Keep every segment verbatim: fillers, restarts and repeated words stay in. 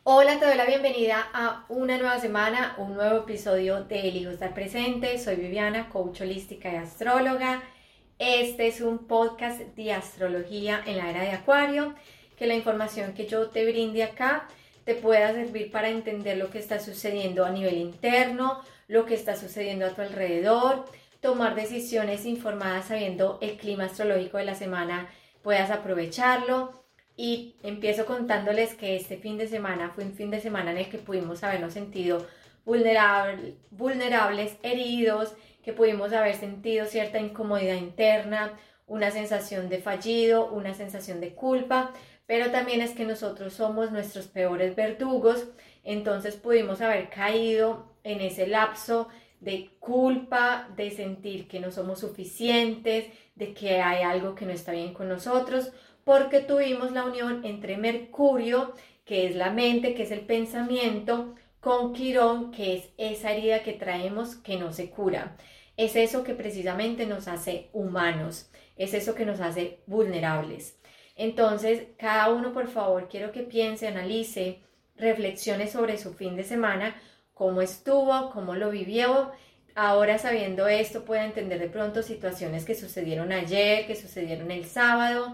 Hola, te doy la bienvenida a una nueva semana, un nuevo episodio de Elijo Estar Presente. Soy Viviana, coach holística y astróloga. Este es un podcast de astrología en la era de Acuario, que la información que yo te brinde acá te pueda servir para entender lo que está sucediendo a nivel interno, lo que está sucediendo a tu alrededor, tomar decisiones informadas sabiendo el clima astrológico de la semana, puedas aprovecharlo. Y empiezo contándoles que este fin de semana fue un fin de semana en el que pudimos habernos sentido vulnerable, vulnerables, heridos, que pudimos haber sentido cierta incomodidad interna, una sensación de fallido, una sensación de culpa, pero también es que nosotros somos nuestros peores verdugos, entonces pudimos haber caído en ese lapso de culpa, de sentir que no somos suficientes, de que hay algo que no está bien con nosotros, porque tuvimos la unión entre Mercurio, que es la mente, que es el pensamiento, con Quirón, que es esa herida que traemos que no se cura. Es eso que precisamente nos hace humanos, es eso que nos hace vulnerables. Entonces, cada uno, por favor, quiero que piense, analice, reflexione sobre su fin de semana, cómo estuvo, cómo lo vivió. Ahora, sabiendo esto, puede entender de pronto situaciones que sucedieron ayer, que sucedieron el sábado,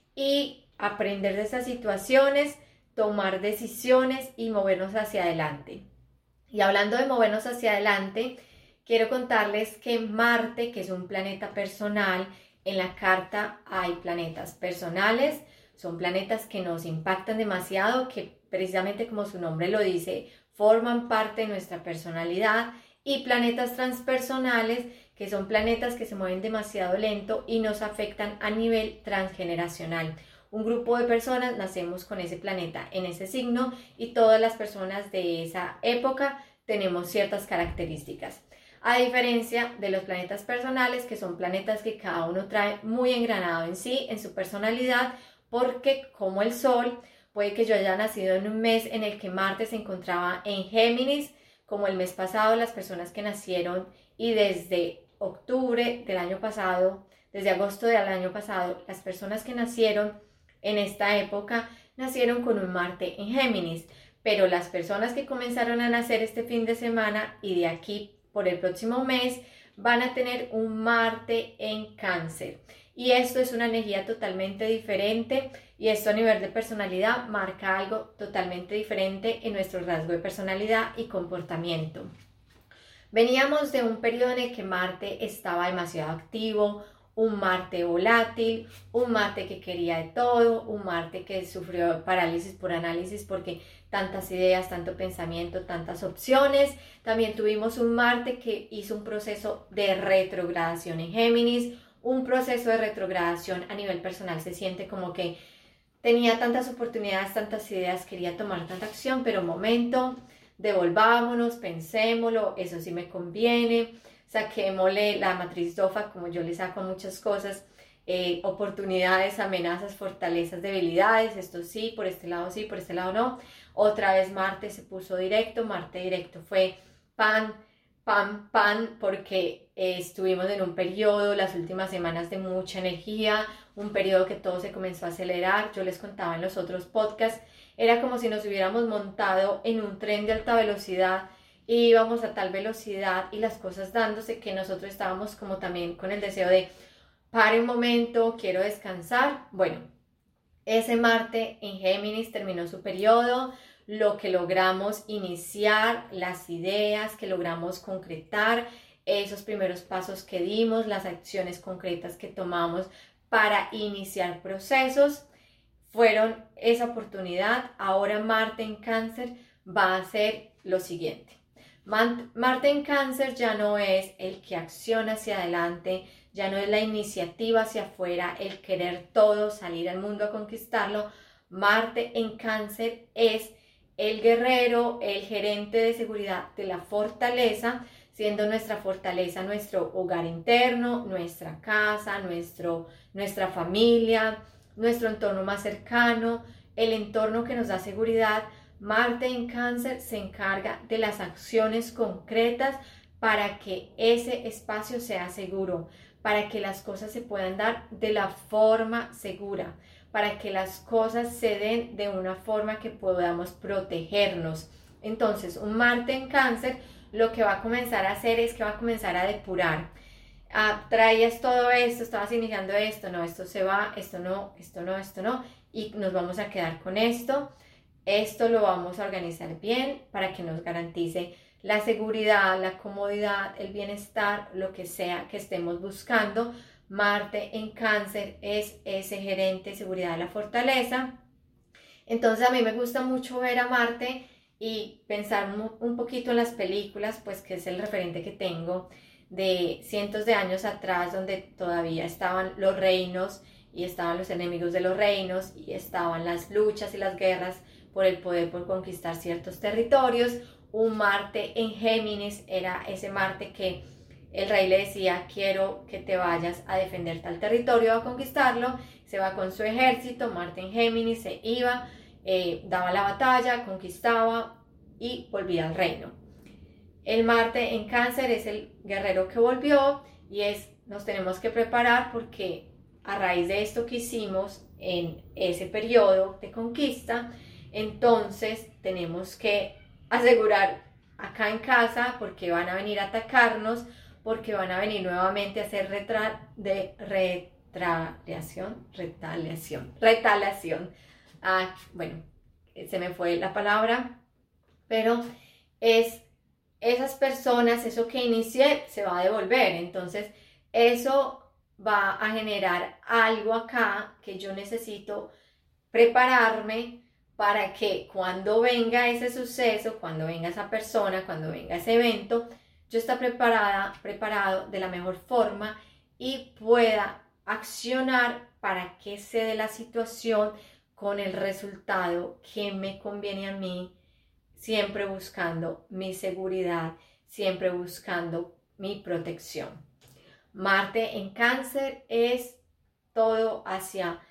y aprender de esas situaciones, tomar decisiones y movernos hacia adelante. Y hablando de movernos hacia adelante, quiero contarles que Marte, que es un planeta personal, en la carta hay planetas personales, son planetas que nos impactan demasiado, que precisamente como su nombre lo dice, forman parte de nuestra personalidad, y planetas transpersonales, que son planetas que se mueven demasiado lento y nos afectan a nivel transgeneracional. Un grupo de personas nacemos con ese planeta en ese signo y todas las personas de esa época tenemos ciertas características. A diferencia de los planetas personales, que son planetas que cada uno trae muy engranado en sí, en su personalidad, porque como el Sol, puede que yo haya nacido en un mes en el que Marte se encontraba en Géminis, como el mes pasado, las personas que nacieron y desde octubre del año pasado, desde agosto del año pasado, las personas que nacieron en esta época nacieron con un Marte en Géminis, pero las personas que comenzaron a nacer este fin de semana y de aquí por el próximo mes van a tener un Marte en Cáncer. Y esto es una energía totalmente diferente y esto a nivel de personalidad marca algo totalmente diferente en nuestro rasgo de personalidad y comportamiento. Veníamos de un periodo en el que Marte estaba demasiado activo, un Marte volátil, un Marte que quería de todo, un Marte que sufrió parálisis por análisis porque tantas ideas, tanto pensamiento, tantas opciones. También tuvimos un Marte que hizo un proceso de retrogradación en Géminis. Un proceso de retrogradación a nivel personal se siente como que tenía tantas oportunidades, tantas ideas, quería tomar tanta acción, pero un momento, devolvámonos, pensémoslo, eso sí me conviene, saquémosle la matriz DOFA, como yo le saco muchas cosas, eh, oportunidades, amenazas, fortalezas, debilidades, esto sí, por este lado sí, por este lado no. Otra vez Marte se puso directo, Marte directo fue pan, pan, pan, porque eh, estuvimos en un periodo, las últimas semanas de mucha energía, un periodo que todo se comenzó a acelerar. Yo les contaba en los otros podcasts, era como si nos hubiéramos montado en un tren de alta velocidad y íbamos a tal velocidad y las cosas dándose que nosotros estábamos como también con el deseo de pare un momento, quiero descansar. Bueno, ese Marte en Géminis terminó su periodo, lo que logramos iniciar, las ideas que logramos concretar, esos primeros pasos que dimos, las acciones concretas que tomamos para iniciar procesos, fueron esa oportunidad. Ahora Marte en Cáncer va a ser lo siguiente. Marte en Cáncer ya no es el que acciona hacia adelante, ya no es la iniciativa hacia afuera, el querer todo, salir al mundo a conquistarlo. Marte en Cáncer es el guerrero, el gerente de seguridad de la fortaleza, siendo nuestra fortaleza nuestro hogar interno, nuestra casa, nuestro, nuestra familia, nuestro entorno más cercano, el entorno que nos da seguridad. Marte en Cáncer se encarga de las acciones concretas para que ese espacio sea seguro, para que las cosas se puedan dar de la forma segura, para que las cosas se den de una forma que podamos protegernos. Entonces, un Marte en Cáncer lo que va a comenzar a hacer es que va a comenzar a depurar. Ah, traías todo esto, estabas iniciando esto, no, esto se va, esto no, esto no, esto no, y nos vamos a quedar con esto. Esto lo vamos a organizar bien para que nos garantice la seguridad, la comodidad, el bienestar, lo que sea que estemos buscando. Marte en Cáncer es ese gerente de seguridad de la fortaleza. Entonces a mí me gusta mucho ver a Marte y pensar un poquito en las películas, pues que es el referente que tengo de cientos de años atrás, donde todavía estaban los reinos y estaban los enemigos de los reinos y estaban las luchas y las guerras por el poder, por conquistar ciertos territorios. Un Marte en Géminis era ese Marte que el rey le decía: quiero que te vayas a defender tal territorio, a conquistarlo. Se va con su ejército. Marte en Géminis se iba, eh, daba la batalla, conquistaba y volvía al reino. El Marte en Cáncer es el guerrero que volvió y es, nos tenemos que preparar porque a raíz de esto que hicimos en ese periodo de conquista, entonces tenemos que asegurar acá en casa, porque van a venir a atacarnos, porque van a venir nuevamente a hacer retra de retaliación, retaliación, retaliación. Ah, bueno, se me fue la palabra, pero es esas personas, eso que inicié se va a devolver. Entonces eso va a generar algo acá que yo necesito prepararme para que cuando venga ese suceso, cuando venga esa persona, cuando venga ese evento, yo esté preparada, preparado de la mejor forma y pueda accionar para que se dé la situación con el resultado que me conviene a mí, siempre buscando mi seguridad, siempre buscando mi protección. Marte en Cáncer es todo hacia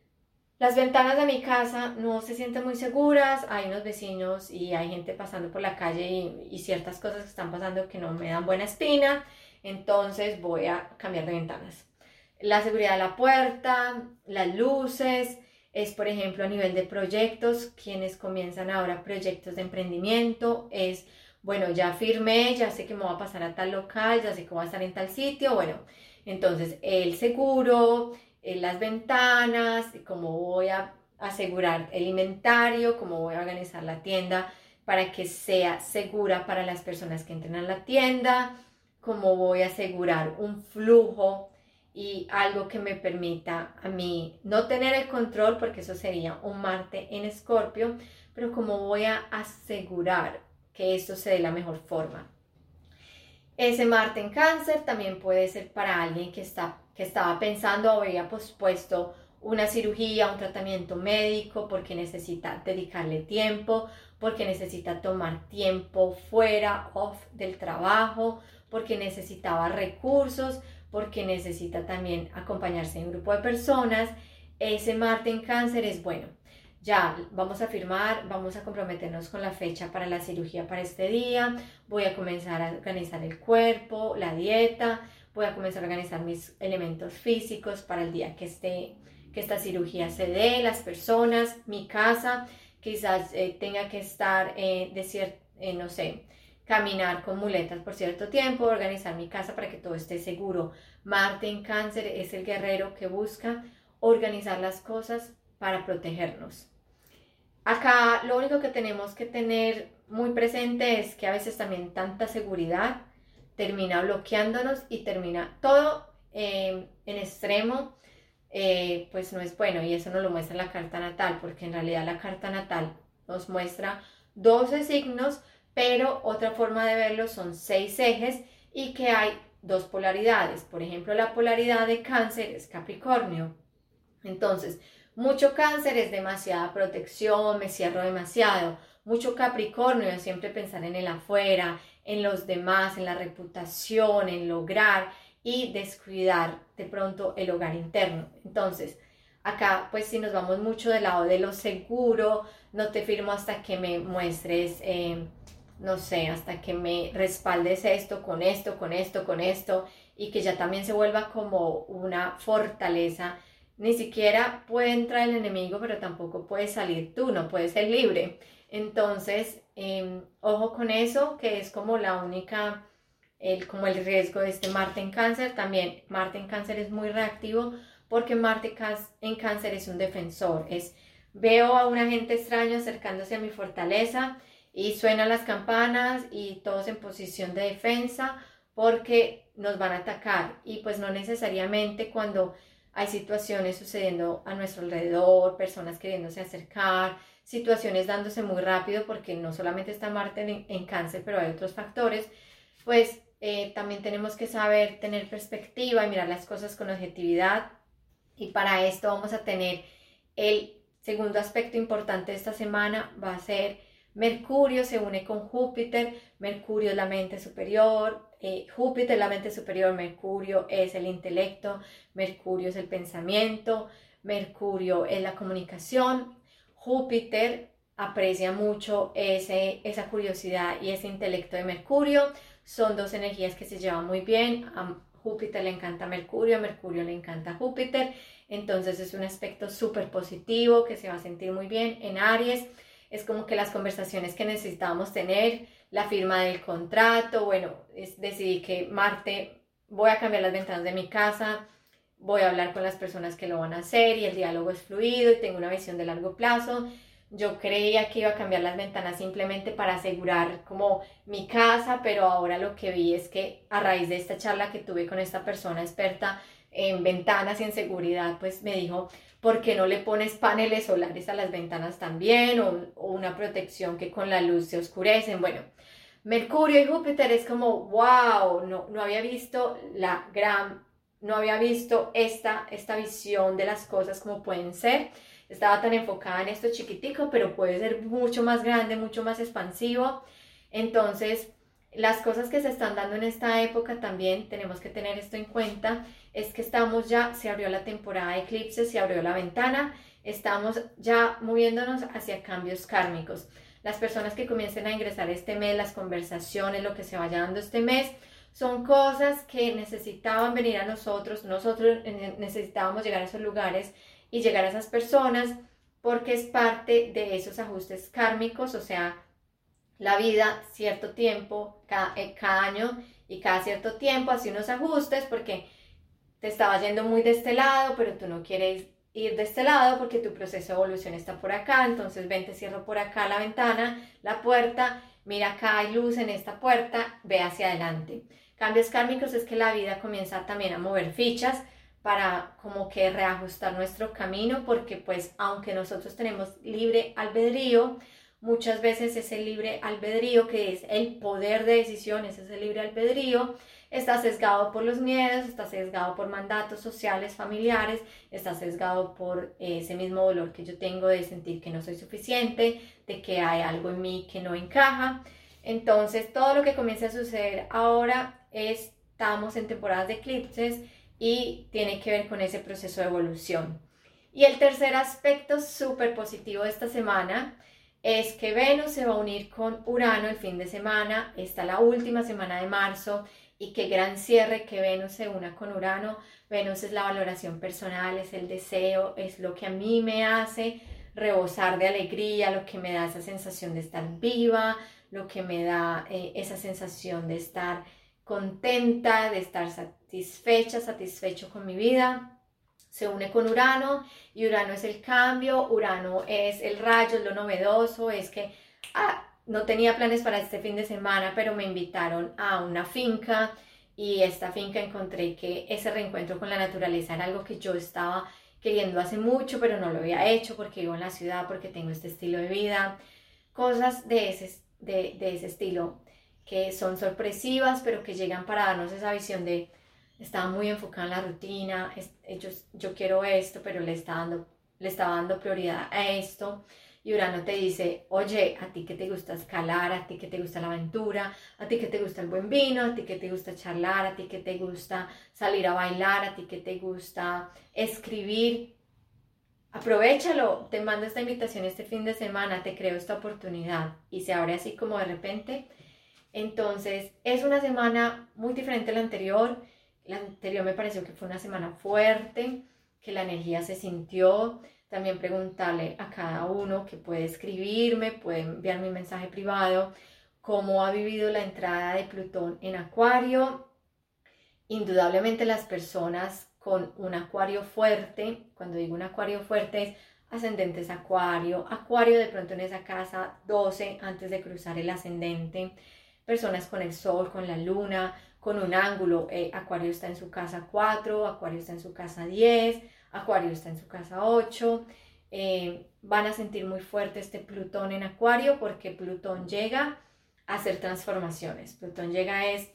las ventanas de mi casa, no se sienten muy seguras, hay unos vecinos y hay gente pasando por la calle y, y ciertas cosas que están pasando que no me dan buena espina, entonces voy a cambiar de ventanas. La seguridad de la puerta, las luces, es por ejemplo a nivel de proyectos, quienes comienzan ahora proyectos de emprendimiento, es bueno, ya firmé, ya sé que me voy a pasar a tal local, ya sé que voy a estar en tal sitio, bueno, entonces el seguro, las ventanas, cómo voy a asegurar el inventario, cómo voy a organizar la tienda para que sea segura para las personas que entren a la tienda, cómo voy a asegurar un flujo y algo que me permita a mí no tener el control, porque eso sería un Marte en Escorpio, pero cómo voy a asegurar que esto se dé de la mejor forma. Ese Marte en Cáncer también puede ser para alguien que, está, que estaba pensando o había pospuesto una cirugía, un tratamiento médico, porque necesita dedicarle tiempo, porque necesita tomar tiempo fuera, off del trabajo, porque necesitaba recursos, porque necesita también acompañarse en un grupo de personas. Ese Marte en Cáncer es bueno. Ya vamos a firmar, vamos a comprometernos con la fecha para la cirugía para este día, voy a comenzar a organizar el cuerpo, la dieta, voy a comenzar a organizar mis elementos físicos para el día que, esté, que esta cirugía se dé, las personas, mi casa, quizás eh, tenga que estar, eh, de cier- eh, no sé, caminar con muletas por cierto tiempo, organizar mi casa para que todo esté seguro. Marte en Cáncer es el guerrero que busca organizar las cosas para protegernos. Acá lo único que tenemos que tener muy presente es que a veces también tanta seguridad termina bloqueándonos y termina todo eh, en extremo, eh, pues no es bueno, y eso nos lo muestra la carta natal, porque en realidad la carta natal nos muestra doce signos, pero otra forma de verlo son seis ejes y que hay dos polaridades. Por ejemplo, la polaridad de Cáncer es Capricornio. Entonces, mucho Cáncer es demasiada protección, me cierro demasiado. Mucho Capricornio es siempre pensar en el afuera, en los demás, en la reputación, en lograr y descuidar de pronto el hogar interno. Entonces, acá pues si nos vamos mucho del lado de lo seguro, no te firmo hasta que me muestres, eh, no sé, hasta que me respaldes esto, con esto, con esto, con esto, y que ya también se vuelva como una fortaleza ni siquiera puede entrar el enemigo, pero tampoco puedes salir tú, no puedes ser libre. Entonces, eh, ojo con eso, que es como la única, el, como el riesgo de este Marte en Cáncer. También Marte en Cáncer es muy reactivo porque Marte en Cáncer es un defensor. Es, veo a un agente extraño acercándose a mi fortaleza y suenan las campanas y todos en posición de defensa porque nos van a atacar. Y pues no necesariamente cuando hay situaciones sucediendo a nuestro alrededor, personas queriéndose acercar, situaciones dándose muy rápido, porque no solamente está Marte en, en Cáncer, pero hay otros factores, pues eh, también tenemos que saber tener perspectiva y mirar las cosas con objetividad. Y para esto vamos a tener el segundo aspecto importante de esta semana, va a ser Mercurio se une con Júpiter. Mercurio es la mente superior, eh, Júpiter es la mente superior, Mercurio es el intelecto, Mercurio es el pensamiento, Mercurio es la comunicación. Júpiter aprecia mucho ese, esa curiosidad y ese intelecto de Mercurio. Son dos energías que se llevan muy bien. A Júpiter le encanta Mercurio, a Mercurio le encanta Júpiter. Entonces es un aspecto súper positivo que se va a sentir muy bien. En Aries es como que las conversaciones que necesitábamos tener, la firma del contrato, bueno, es, decidí que Marte, voy a cambiar las ventanas de mi casa, voy a hablar con las personas que lo van a hacer y el diálogo es fluido y tengo una visión de largo plazo. Yo creía que iba a cambiar las ventanas simplemente para asegurar como mi casa, pero ahora lo que vi es que a raíz de esta charla que tuve con esta persona experta en ventanas y en seguridad, pues me dijo, ¿por qué no le pones paneles solares a las ventanas también? O, o una protección que con la luz se oscurecen. Bueno, Mercurio y Júpiter es como, wow, no, no había visto la gran, no había visto esta, esta visión de las cosas como pueden ser. Estaba tan enfocada en esto chiquitico, pero puede ser mucho más grande, mucho más expansivo. Entonces, las cosas que se están dando en esta época también tenemos que tener esto en cuenta, es que estamos ya, se abrió la temporada de eclipses, se abrió la ventana, estamos ya moviéndonos hacia cambios kármicos. Las personas que comiencen a ingresar este mes, las conversaciones, lo que se vaya dando este mes, son cosas que necesitaban venir a nosotros, nosotros necesitábamos llegar a esos lugares y llegar a esas personas, porque es parte de esos ajustes kármicos, o sea, la vida, cierto tiempo, cada, eh, cada año y cada cierto tiempo, hace unos ajustes porque te estaba yendo muy de este lado, pero tú no quieres ir de este lado porque tu proceso de evolución está por acá, entonces ven, te cierro por acá la ventana, la puerta, mira acá hay luz en esta puerta, ve hacia adelante. Cambios kármicos es que la vida comienza también a mover fichas para como que reajustar nuestro camino, porque pues aunque nosotros tenemos libre albedrío, muchas veces ese libre albedrío, que es el poder de decisión, ese es el libre albedrío, está sesgado por los miedos, está sesgado por mandatos sociales, familiares, está sesgado por ese mismo dolor que yo tengo de sentir que no soy suficiente, de que hay algo en mí que no encaja. Entonces todo lo que comienza a suceder ahora es, estamos en temporadas de eclipses y tiene que ver con ese proceso de evolución. Y el tercer aspecto súper positivo de esta semana es que Venus se va a unir con Urano el fin de semana, está la última semana de marzo, y qué gran cierre que Venus se una con Urano. Venus es la valoración personal, es el deseo, es lo que a mí me hace rebosar de alegría, lo que me da esa sensación de estar viva, lo que me da eh, esa sensación de estar contenta, de estar satisfecha, satisfecho con mi vida. Se une con Urano y Urano es el cambio, Urano es el rayo, es lo novedoso, es que ah, no tenía planes para este fin de semana, pero me invitaron a una finca y esta finca encontré que ese reencuentro con la naturaleza era algo que yo estaba queriendo hace mucho, pero no lo había hecho porque vivo en la ciudad, porque tengo este estilo de vida, cosas de ese, de, de ese estilo que son sorpresivas, pero que llegan para darnos esa visión de estaba muy enfocada en la rutina, yo, yo quiero esto, pero le estaba, dando, le estaba dando prioridad a esto. Y Urano te dice, oye, a ti que te gusta escalar, a ti que te gusta la aventura, a ti que te gusta el buen vino, a ti que te gusta charlar, a ti que te gusta salir a bailar, a ti que te gusta escribir, aprovéchalo, te mando esta invitación este fin de semana, te creo esta oportunidad y se abre así como de repente. Entonces es una semana muy diferente a la anterior. La anterior me pareció que fue una semana fuerte, que la energía se sintió. También preguntarle a cada uno que puede escribirme, puede enviarme un mensaje privado, cómo ha vivido la entrada de Plutón en Acuario. Indudablemente las personas con un Acuario fuerte, cuando digo un Acuario fuerte es ascendentes Acuario, Acuario de pronto en esa casa doce antes de cruzar el ascendente, personas con el Sol, con la Luna, con un ángulo, eh, Acuario está en su casa cuatro, Acuario está en su casa diez, Acuario está en su casa ocho, eh, van a sentir muy fuerte este Plutón en Acuario porque Plutón llega a hacer transformaciones. Plutón llega es,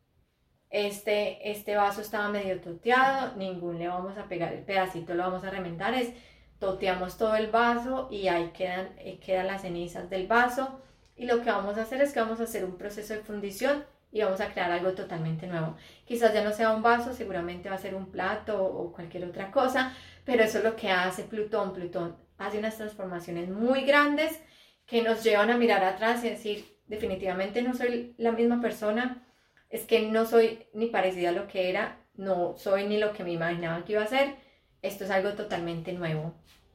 este, este vaso estaba medio toteado, ningún le vamos a pegar el pedacito, lo vamos a remendar, es toteamos todo el vaso y ahí quedan, eh, quedan las cenizas del vaso, y lo que vamos a hacer es que vamos a hacer un proceso de fundición y vamos a crear algo totalmente nuevo. Quizás ya no sea un vaso, seguramente va a ser un plato o cualquier otra cosa, pero eso es lo que hace Plutón. Plutón hace unas transformaciones muy grandes que nos llevan a mirar atrás y decir, definitivamente no soy la misma persona, es que no soy ni parecida a lo que era, no soy ni lo que me imaginaba que iba a ser, esto es algo totalmente nuevo.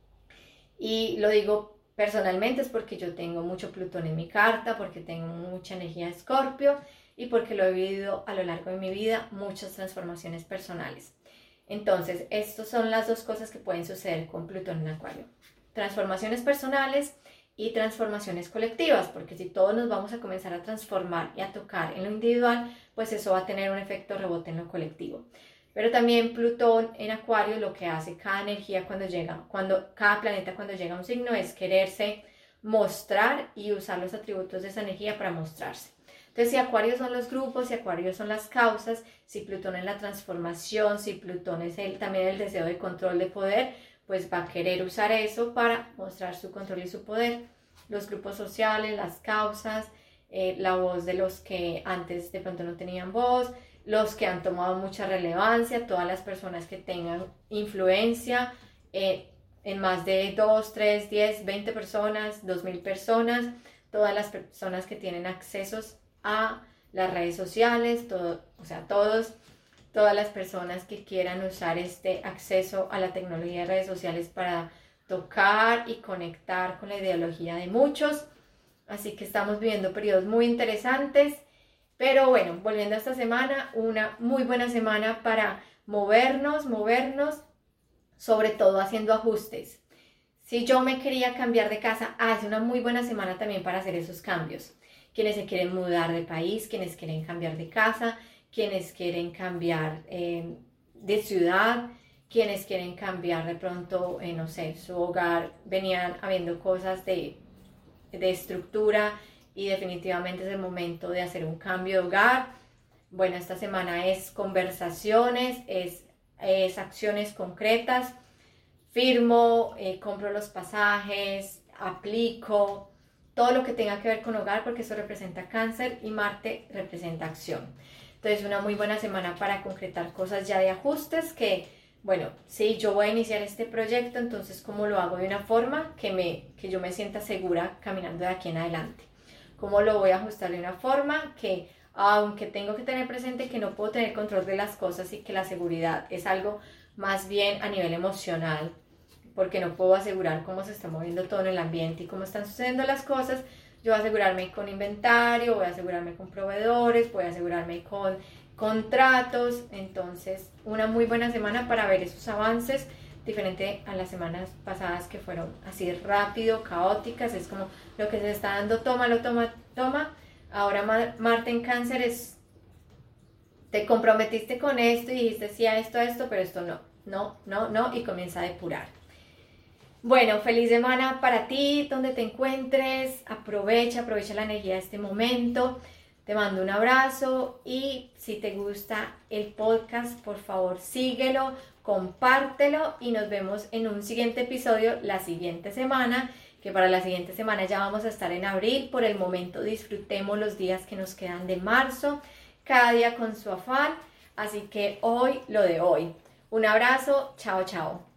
Y lo digo personalmente es porque yo tengo mucho Plutón en mi carta, porque tengo mucha energía de Escorpio y porque lo he vivido a lo largo de mi vida, muchas transformaciones personales. Entonces, estas son las dos cosas que pueden suceder con Plutón en Acuario. Transformaciones personales y transformaciones colectivas, porque si todos nos vamos a comenzar a transformar y a tocar en lo individual, pues eso va a tener un efecto rebote en lo colectivo. Pero también Plutón en Acuario lo que hace cada energía cuando llega, cuando cada planeta cuando llega a un signo es quererse mostrar y usar los atributos de esa energía para mostrarse. Entonces, si Acuario son los grupos, si Acuario son las causas, si Plutón es la transformación, si Plutón es el, también el deseo de control de poder, pues va a querer usar eso para mostrar su control y su poder. Los grupos sociales, las causas, eh, la voz de los que antes de pronto no tenían voz, los que han tomado mucha relevancia, todas las personas que tengan influencia eh, en más de dos, tres, diez, veinte personas, dos mil personas, todas las personas que tienen accesos a las redes sociales, todo, o sea, todos, todas las personas que quieran usar este acceso a la tecnología de redes sociales para tocar y conectar con la ideología de muchos. Así que estamos viviendo periodos muy interesantes. Pero bueno, volviendo a esta semana, una muy buena semana para movernos, movernos, sobre todo haciendo ajustes. Si yo me quería cambiar de casa, ah, es una muy buena semana también para hacer esos cambios. Quienes se quieren mudar de país, quienes quieren cambiar de casa, quienes quieren cambiar eh, de ciudad, quienes quieren cambiar de pronto, eh, no sé, su hogar, venían habiendo cosas de, de estructura, y definitivamente es el momento de hacer un cambio de hogar. Bueno, esta semana es conversaciones, es, es acciones concretas, firmo, eh, compro los pasajes, aplico, todo lo que tenga que ver con hogar, porque eso representa Cáncer y Marte representa acción. Entonces, una muy buena semana para concretar cosas ya de ajustes que, bueno, sí, yo voy a iniciar este proyecto, entonces, ¿cómo lo hago de una forma que, me, que yo me sienta segura caminando de aquí en adelante? ¿Cómo lo voy a ajustar de una forma que, aunque tengo que tener presente que no puedo tener control de las cosas y que la seguridad es algo más bien a nivel emocional, porque no puedo asegurar cómo se está moviendo todo en el ambiente y cómo están sucediendo las cosas, yo voy a asegurarme con inventario, voy a asegurarme con proveedores, voy a asegurarme con contratos. Entonces, una muy buena semana para ver esos avances, diferente a las semanas pasadas que fueron así rápido, caóticas. Es como lo que se está dando, tómalo, toma, toma. Ahora Marte en Cáncer es, te comprometiste con esto y dijiste sí a esto, a esto, pero esto no, no, no, no, y comienza a depurar. Bueno, feliz semana para ti, donde te encuentres, aprovecha, aprovecha la energía de este momento. Te mando un abrazo y si te gusta el podcast, por favor síguelo, compártelo y nos vemos en un siguiente episodio la siguiente semana, que para la siguiente semana ya vamos a estar en abril. Por el momento disfrutemos los días que nos quedan de marzo, cada día con su afán, así que hoy lo de hoy. Un abrazo, chao, chao.